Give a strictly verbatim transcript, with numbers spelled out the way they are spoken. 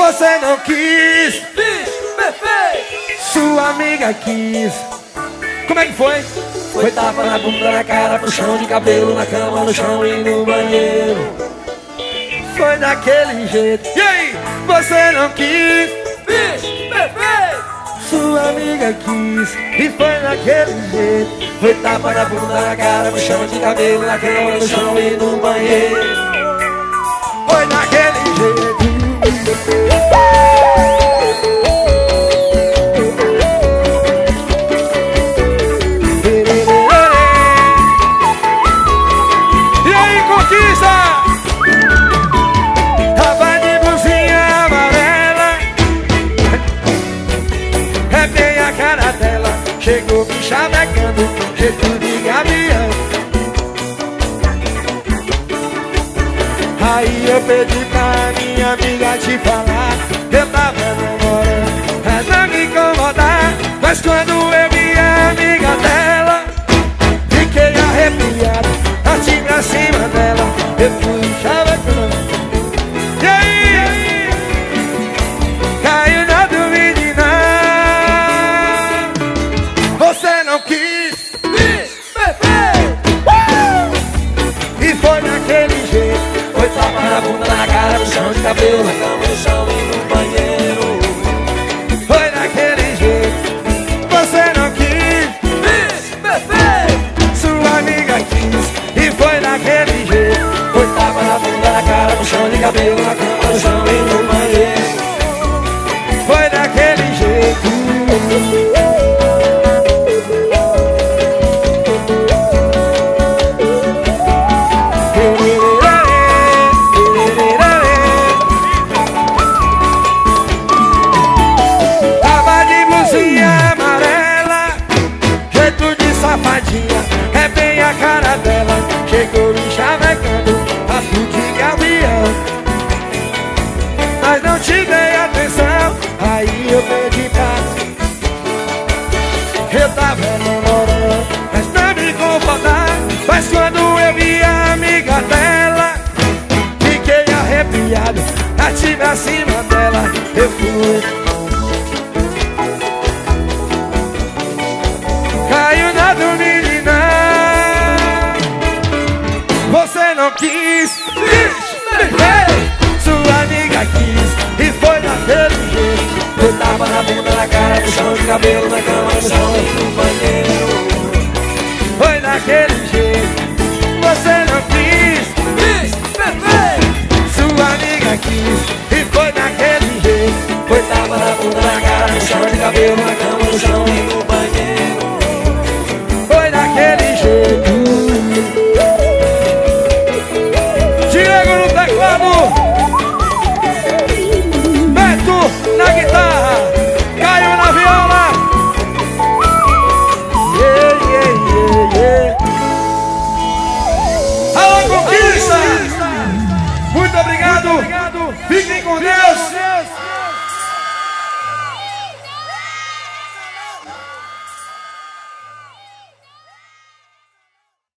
Você não quis, Bicho perfeito. sua amiga quis. Como é que foi? Foi tapa na bunda, na cara, pro chão de cabelo, na cama, no chão e no banheiro. Foi daquele jeito. E aí? Você não quis, Bicho perfeito. sua amiga quis. E foi daquele jeito. Foi tapa na bunda, na cara, pro chão de cabelo, na cama, no chão e no banheiro. Foi daquele jeito. E aí, conquista? Tava de blusinha amarela, é bem a cara dela. Chegou me chavecando, jeito de gavião. Aí eu pedi pra minha amiga te falar, eu tava namorando, pra não me incomodar. Mas quando eu vi a amiga dela, fiquei arrepiado, parti pra cima dela, eu fui chavecando. E aí, e aí? Caiu na dúvida, você não quis, Bicho perfeito. uh! E foi daquele jeito. Foi tapa na bunda, na cara, no chão de cabelo, na cama, no chão e no banheiro. Foi daquele jeito. Você não quis, Bicho perfeito. sua amiga quis. E foi daquele jeito. Foi tapa na bunda, na cara, no chão de cabelo, na cama, no chão e no banheiro. Foi daquele jeito. Tava de blusinha amarela, jeito de safadinha, é bem a cara dela. Chegou me chavecando, passo de gavião. Mas não te dei atenção, aí eu pedi pra. Eu tava namorando, mas não me incomodar. Mas quando eu vi a amiga dela, fiquei arrepiado, bati pra cima dela, eu fui. Caiu na dúvida, você não quis, sua amiga quis. E foi daquele jeito. Foi tapa na bunda, na cara, no chão de cabelo, na cama, no chão e no banheiro. Foi daquele jeito. Você não quis, Bicho perfeito. sua amiga quis. E foi daquele jeito. Foi tapa na bunda, na cara, no chão de cabelo, na cama, no chão e no banheiro. Foi daquele jeito. Diego no teclado, Beto na guitarra, Caio na viola. Yeah, yeah, yeah, yeah. Alô, conquista! Muito obrigado!